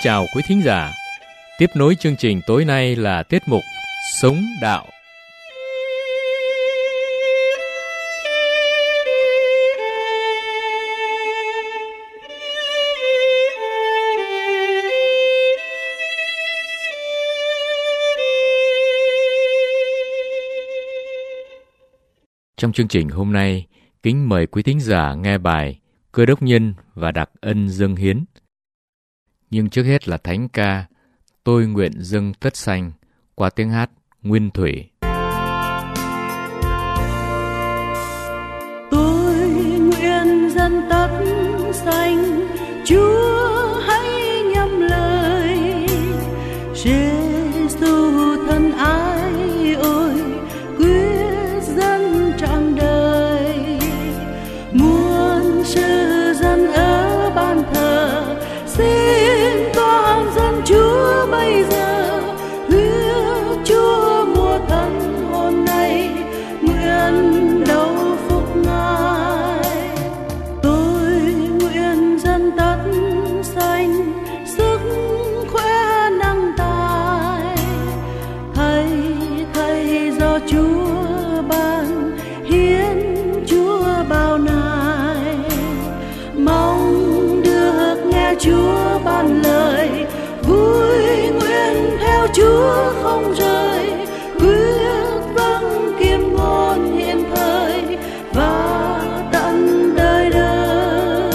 chào quý thính giả. Tiếp nối chương trình tối nay là tiết mục Sống Đạo. Trong chương trình hôm nay, kính mời quý thính giả nghe bài Cơ Đốc Nhân và Đặc Ân Dâng Hiến. Nhưng trước hết là thánh ca Tôi Nguyện Dâng Tất Sanh qua tiếng hát Nguyên Thủy. Tôi nguyện dâng tất sanh, Chúa hãy nhậm lời. Giê-xu thân ái ơi, quyết dâng trọn đời. Muôn sự dân ở ban thờ, xin con dân Chúa bây giờ. Huyết Chúa mua thân hồn này, nguyện đầu phục Ngài. Tôi nguyện dâng tất sanh, sức khỏe năng tài. Thầy do Chúa ban, hiến Chúa bao nài. Mong được nghe Chúa ban lời, vui nguyện theo Chúa không rời. Quyết vâng kiêm ngôn hiện thời và tận đời đời.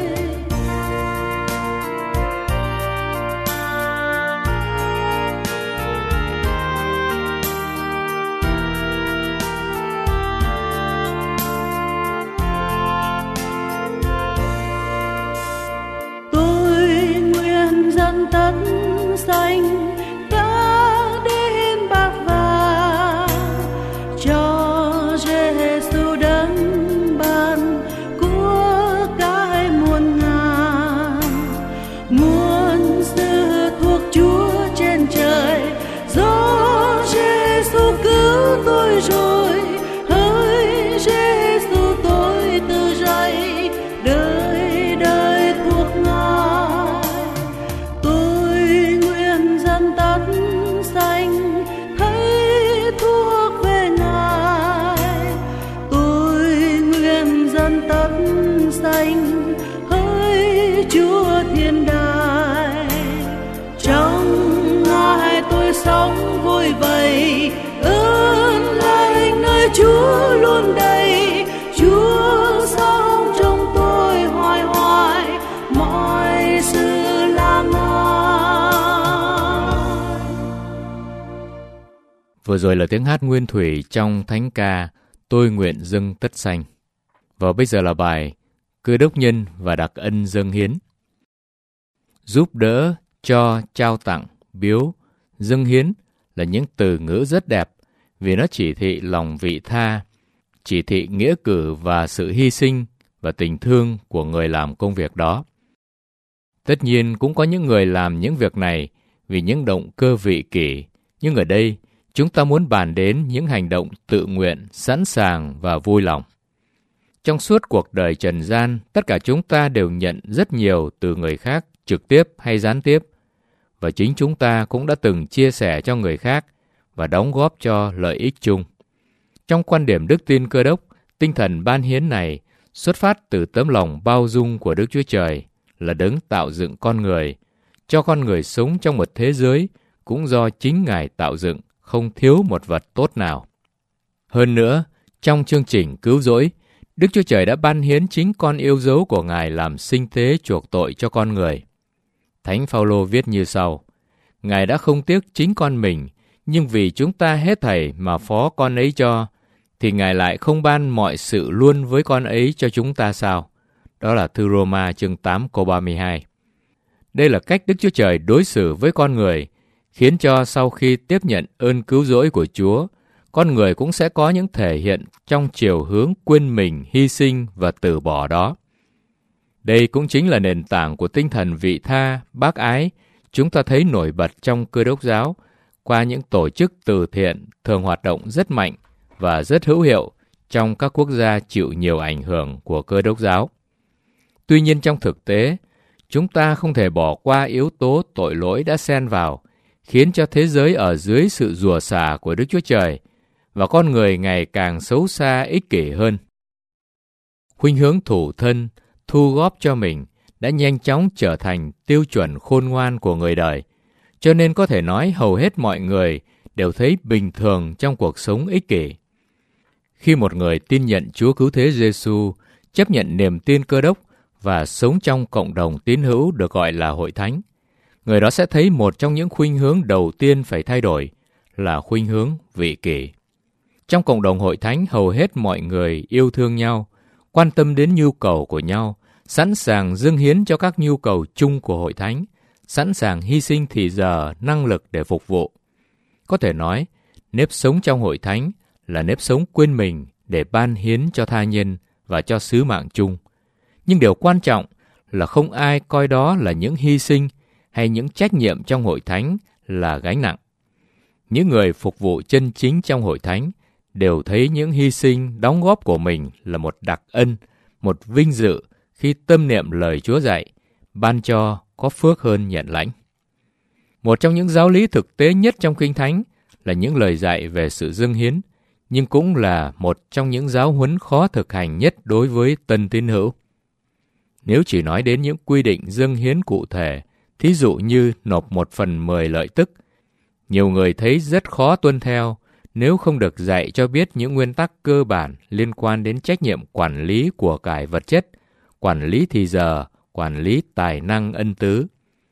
Tôi nguyện dâng tất sanh, đã đến bạc vàng, cho Giê-xu đấng ban của cải muôn ngàn. Muôn sự thuộc Chúa trên trời, do Giê-xu cứu tôi rồi. Hỡi Giê-xu tôi từ dậy, đời đời thuộc Ngài. Tôi nguyện dâng tất sanh, thấy thuộc về Ngài. Tôi nguyện dâng tất sanh, hỡi Chúa thiên đàng. Trong Ngài tôi sống vui vầy, ơn lành nơi Chúa luôn đầy. Chúa sống trong tôi hoài hoài, mọi sự là Ngài. Vừa rồi là tiếng hát Nguyên Thủy trong thánh ca Tôi Nguyện Dâng Tất Sanh. Và bây giờ là bài Cơ Đốc Nhân và Đặc Ân Dâng Hiến. Giúp đỡ, cho, trao tặng, biếu, dâng hiến là những từ ngữ rất đẹp vì nó chỉ thị lòng vị tha, chỉ thị nghĩa cử và sự hy sinh và tình thương của người làm công việc đó. Tất nhiên cũng có những người làm những việc này vì những động cơ vị kỷ, nhưng ở đây chúng ta muốn bàn đến những hành động tự nguyện, sẵn sàng và vui lòng. Trong suốt cuộc đời trần gian, tất cả chúng ta đều nhận rất nhiều từ người khác, trực tiếp hay gián tiếp, và chính chúng ta cũng đã từng chia sẻ cho người khác và đóng góp cho lợi ích chung. Trong quan điểm đức tin Cơ Đốc, tinh thần ban hiến này xuất phát từ tấm lòng bao dung của Đức Chúa Trời là đấng tạo dựng con người, cho con người sống trong một thế giới cũng do chính Ngài tạo dựng, không thiếu một vật tốt nào. Hơn nữa, trong chương trình cứu rỗi, Đức Chúa Trời đã ban hiến chính con yêu dấu của Ngài làm sinh tế chuộc tội cho con người. Thánh Phaolô viết như sau: Ngài đã không tiếc chính con mình, nhưng vì chúng ta hết thảy mà phó con ấy cho, thì Ngài lại không ban mọi sự luôn với con ấy cho chúng ta sao? Đó là thư Roma chương 8 câu 32. Đây là cách Đức Chúa Trời đối xử với con người, khiến cho sau khi tiếp nhận ơn cứu rỗi của Chúa, con người cũng sẽ có những thể hiện trong chiều hướng quên mình, hy sinh và từ bỏ đó. Đây cũng chính là nền tảng của tinh thần vị tha, bác ái, chúng ta thấy nổi bật trong Cơ Đốc giáo qua những tổ chức từ thiện thường hoạt động rất mạnh và rất hữu hiệu trong các quốc gia chịu nhiều ảnh hưởng của Cơ Đốc giáo. Tuy nhiên trong thực tế, Chúng ta không thể bỏ qua yếu tố tội lỗi đã xen vào, khiến cho thế giới ở dưới sự rủa xả của Đức Chúa Trời và con người ngày càng xấu xa ích kỷ hơn. Khuynh hướng thủ thân, thu góp cho mình đã nhanh chóng trở thành tiêu chuẩn khôn ngoan của người đời, cho nên có thể nói hầu hết mọi người đều thấy bình thường trong cuộc sống ích kỷ. Khi một người tin nhận Chúa Cứu Thế Giêsu, chấp nhận niềm tin Cơ Đốc và sống trong cộng đồng tín hữu được gọi là hội thánh, người đó sẽ thấy một trong những khuynh hướng đầu tiên phải thay đổi là khuynh hướng vị kỷ. Trong cộng đồng hội thánh, hầu hết mọi người yêu thương nhau, quan tâm đến nhu cầu của nhau, sẵn sàng dâng hiến cho các nhu cầu chung của hội thánh, sẵn sàng hy sinh thì giờ, năng lực để phục vụ. Có thể nói, nếp sống trong hội thánh là nếp sống quên mình để ban hiến cho tha nhân và cho sứ mạng chung. Nhưng điều quan trọng là không ai coi đó là những hy sinh hay những trách nhiệm trong hội thánh là gánh nặng. Những người phục vụ chân chính trong hội thánh đều thấy những hy sinh, đóng góp của mình là một đặc ân, một vinh dự khi tâm niệm lời Chúa dạy, ban cho có phước hơn nhận lãnh. Một trong những giáo lý thực tế nhất trong Kinh Thánh là những lời dạy về sự dâng hiến, nhưng cũng là một trong những giáo huấn khó thực hành nhất đối với tân tín hữu. Nếu chỉ nói đến những quy định dâng hiến cụ thể, thí dụ như nộp 1/10 lợi tức, nhiều người thấy rất khó tuân theo nếu không được dạy cho biết những nguyên tắc cơ bản liên quan đến trách nhiệm quản lý của cải vật chất, quản lý thì giờ, quản lý tài năng ân tứ.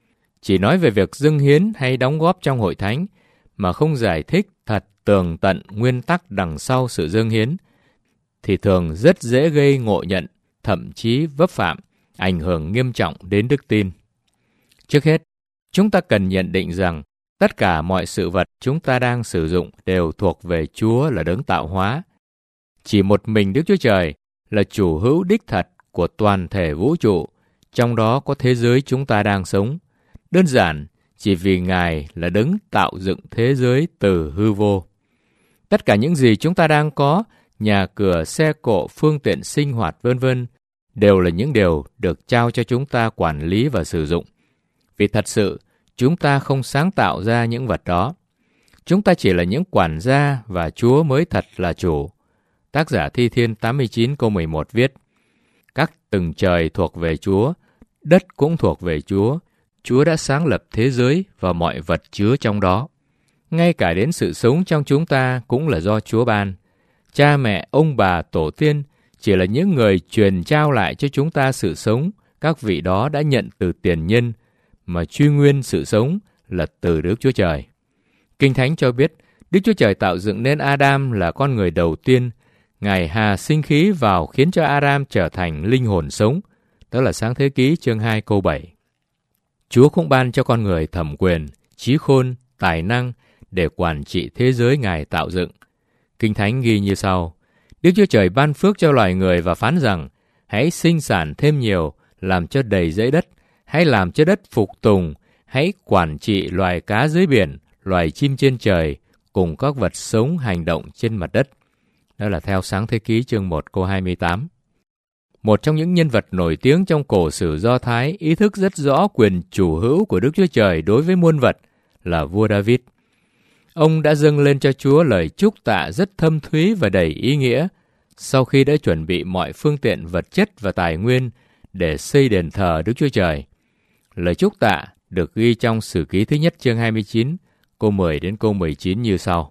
Chỉ nói về việc dâng hiến hay đóng góp trong hội thánh mà không giải thích thật tường tận nguyên tắc đằng sau sự dâng hiến thì thường rất dễ gây ngộ nhận, thậm chí vấp phạm, ảnh hưởng nghiêm trọng đến đức tin. Trước hết, chúng ta cần nhận định rằng tất cả mọi sự vật chúng ta đang sử dụng đều thuộc về Chúa là đấng tạo hóa. Chỉ một mình Đức Chúa Trời là chủ hữu đích thật của toàn thể vũ trụ, trong đó có thế giới chúng ta đang sống. Đơn giản, chỉ vì Ngài là đấng tạo dựng thế giới từ hư vô. Tất cả những gì chúng ta đang có, nhà cửa, xe cộ, phương tiện sinh hoạt v.v. đều là những điều được trao cho chúng ta quản lý và sử dụng. Vì thật sự, chúng ta không sáng tạo ra những vật đó. Chúng ta chỉ là những quản gia và Chúa mới thật là chủ. Tác giả Thi Thiên 89 câu 11 viết: Các tầng trời thuộc về Chúa, đất cũng thuộc về Chúa. Chúa đã sáng lập thế giới và mọi vật chứa trong đó. Ngay cả đến sự sống trong chúng ta cũng là do Chúa ban. Cha mẹ, ông bà, tổ tiên chỉ là những người truyền trao lại cho chúng ta sự sống. Các vị đó đã nhận từ tiền nhân, mà truy nguyên sự sống là từ Đức Chúa Trời. Kinh Thánh cho biết, Đức Chúa Trời tạo dựng nên Adam là con người đầu tiên. Ngài hà sinh khí vào khiến cho Adam trở thành linh hồn sống. Đó là Sáng Thế Ký chương 2 câu 7. Chúa cũng ban cho con người thẩm quyền, trí khôn, tài năng để quản trị thế giới Ngài tạo dựng. Kinh Thánh ghi như sau: Đức Chúa Trời ban phước cho loài người và phán rằng: Hãy sinh sản thêm nhiều, làm cho đầy dẫy đất, hãy làm cho đất phục tùng, hãy quản trị loài cá dưới biển, loài chim trên trời, cùng các vật sống hành động trên mặt đất. Đó là theo Sáng Thế Ký chương 1 câu 28. Một trong những nhân vật nổi tiếng trong cổ sử Do Thái ý thức rất rõ quyền chủ hữu của Đức Chúa Trời đối với muôn vật là vua David. Ông đã dâng lên cho Chúa lời chúc tạ rất thâm thúy và đầy ý nghĩa sau khi đã chuẩn bị mọi phương tiện vật chất và tài nguyên để xây đền thờ Đức Chúa Trời. Lời chúc tạ được ghi trong Sử Ký thứ nhất chương 29, câu 10 đến câu 19 như sau.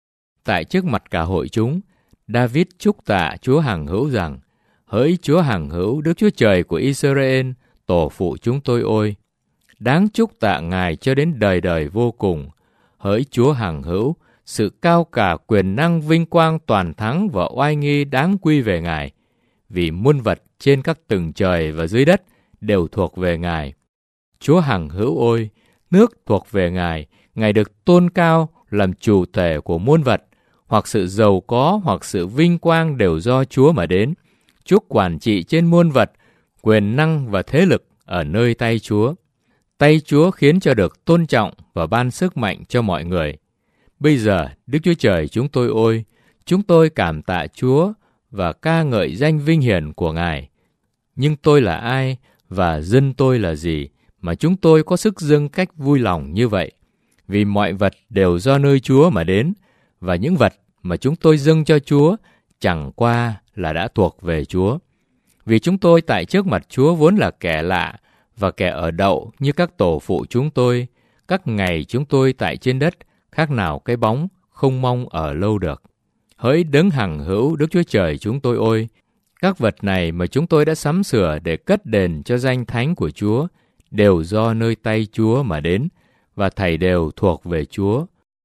Tại trước mặt cả hội chúng, David chúc tạ Chúa hằng hữu rằng: Hỡi Chúa hằng hữu, Đức Chúa Trời của Israel, tổ phụ chúng tôi ôi! Đáng chúc tạ Ngài cho đến đời đời vô cùng. Hỡi Chúa hằng hữu, sự cao cả, quyền năng, vinh quang, toàn thắng và oai nghi đáng quy về Ngài. Vì muôn vật trên các tầng trời và dưới đất đều thuộc về Ngài. Chúa hằng hữu ôi! Nước thuộc về Ngài, Ngài được tôn cao làm chủ thể của muôn vật, hoặc sự giàu có hoặc sự vinh quang đều do Chúa mà đến. Chúa quản trị trên muôn vật, quyền năng và thế lực ở nơi tay Chúa. Tay Chúa khiến cho được tôn trọng và ban sức mạnh cho mọi người. Bây giờ, Đức Chúa Trời chúng tôi ôi! Chúng tôi cảm tạ Chúa và ca ngợi danh vinh hiển của Ngài. Nhưng tôi là ai và dân tôi là gì mà chúng tôi có sức dâng cách vui lòng như vậy? Vì mọi vật đều do nơi Chúa mà đến, và những vật mà chúng tôi dâng cho Chúa chẳng qua là đã thuộc về Chúa. Vì chúng tôi tại trước mặt Chúa vốn là kẻ lạ và kẻ ở đậu như các tổ phụ chúng tôi, các ngày chúng tôi tại trên đất khác nào cái bóng không mong ở lâu được. Hỡi đấng hằng hữu Đức Chúa Trời chúng tôi ôi, các vật này mà chúng tôi đã sắm sửa để cất đền cho danh thánh của Chúa đều do nơi tay Chúa mà đến, và thảy đều thuộc về Chúa.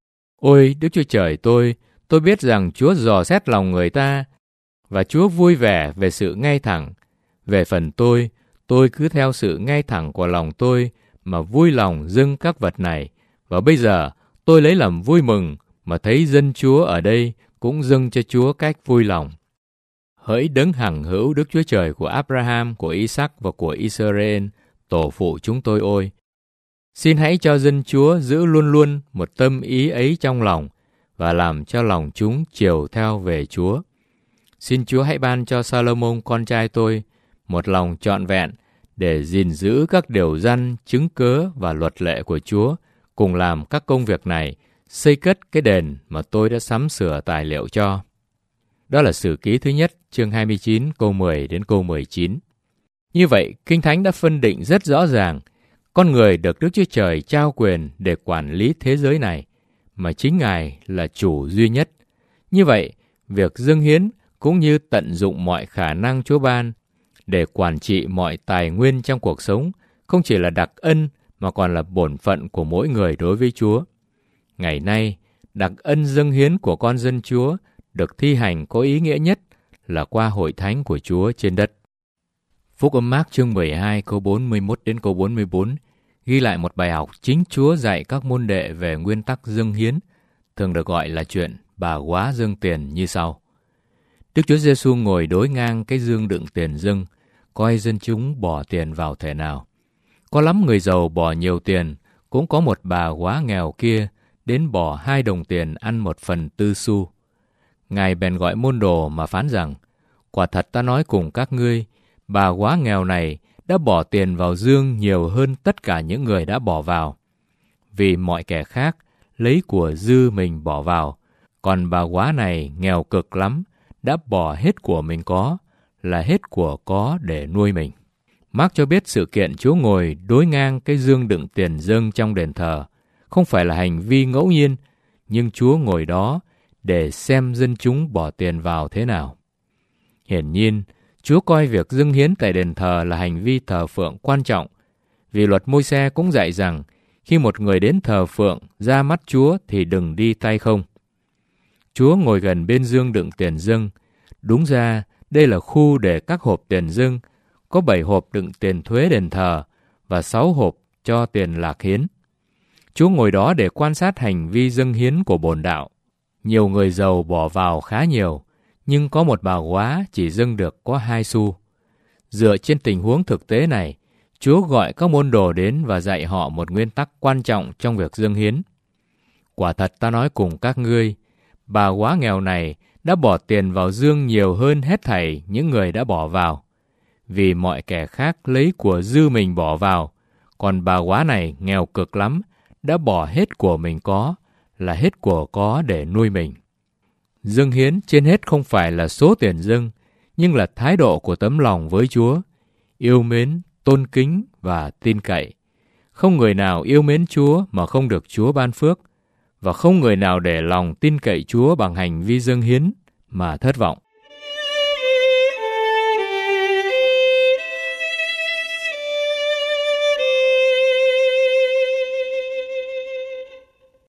Ôi Đức Chúa Trời tôi biết rằng Chúa dò xét lòng người ta, và Chúa vui vẻ về sự ngay thẳng. Về phần tôi cứ theo sự ngay thẳng của lòng tôi mà vui lòng dâng các vật này, và bây giờ tôi lấy làm vui mừng mà thấy dân Chúa ở đây cũng dâng cho Chúa cách vui lòng. Hỡi đấng hằng hữu Đức Chúa Trời của Abraham, của Isaac và của Israel, tổ phụ chúng tôi ôi, xin hãy cho dân Chúa giữ luôn luôn một tâm ý ấy trong lòng, và làm cho lòng chúng chiều theo về Chúa. Xin Chúa hãy ban cho Salomon con trai tôi một lòng trọn vẹn để gìn giữ các điều răn, chứng cớ và luật lệ của Chúa, cùng làm các công việc này, xây cất cái đền mà tôi đã sắm sửa tài liệu cho. Đó là Sử Ký thứ nhất, chương 29, câu 10 đến câu 19. Như vậy, Kinh Thánh đã phân định rất rõ ràng, con người được Đức Chúa Trời trao quyền để quản lý thế giới này, mà chính Ngài là chủ duy nhất. Như vậy, việc dâng hiến cũng như tận dụng mọi khả năng Chúa ban để quản trị mọi tài nguyên trong cuộc sống không chỉ là đặc ân mà còn là bổn phận của mỗi người đối với Chúa. Ngày nay, đặc ân dâng hiến của con dân Chúa được thi hành có ý nghĩa nhất là qua hội thánh của Chúa trên đất. Phúc âm Mác chương 12 câu 41 đến câu 44 ghi lại một bài học chính Chúa dạy các môn đệ về nguyên tắc dâng hiến, thường được gọi là chuyện bà góa dâng tiền như sau. Đức Chúa Giêsu ngồi đối ngang cái giương đựng tiền dâng, coi dân chúng bỏ tiền vào thể nào. Có lắm người giàu bỏ nhiều tiền, cũng có một bà góa nghèo kia đến bỏ 2 đồng tiền ăn 1/4 xu. Ngài bèn gọi môn đồ mà phán rằng, quả thật ta nói cùng các ngươi, bà góa nghèo này đã bỏ tiền vào giương nhiều hơn tất cả những người đã bỏ vào. Vì mọi kẻ khác lấy của dư mình bỏ vào, còn bà góa này nghèo cực lắm, đã bỏ hết của mình có, là hết của có để nuôi mình. Mác cho biết sự kiện Chúa ngồi đối ngang cái giương đựng tiền dâng trong đền thờ không phải là hành vi ngẫu nhiên, nhưng Chúa ngồi đó để xem dân chúng bỏ tiền vào thế nào. Hiển nhiên, Chúa coi việc dâng hiến tại đền thờ là hành vi thờ phượng quan trọng, vì luật Môi-se cũng dạy rằng khi một người đến thờ phượng ra mắt Chúa thì đừng đi tay không. Chúa ngồi gần bên giương đựng tiền dâng. Đúng ra, đây là khu để các hộp tiền dâng, có 7 hộp đựng tiền thuế đền thờ và 6 hộp cho tiền lạc hiến. Chúa ngồi đó để quan sát hành vi dâng hiến của bổn đạo. Nhiều người giàu bỏ vào khá nhiều, nhưng có một bà góa chỉ dâng được có 2 xu. Dựa trên tình huống thực tế này, Chúa gọi các môn đồ đến và dạy họ một nguyên tắc quan trọng trong việc dâng hiến. Quả thật ta nói cùng các ngươi, bà góa nghèo này đã bỏ tiền vào giương nhiều hơn hết thảy những người đã bỏ vào. Vì mọi kẻ khác lấy của dư mình bỏ vào, còn bà góa này nghèo cực lắm, đã bỏ hết của mình có, là hết của có để nuôi mình. Dâng hiến trên hết không phải là số tiền dâng, nhưng là thái độ của tấm lòng với Chúa, yêu mến, tôn kính và tin cậy. Không người nào yêu mến Chúa mà không được Chúa ban phước, và không người nào để lòng tin cậy Chúa bằng hành vi dâng hiến mà thất vọng.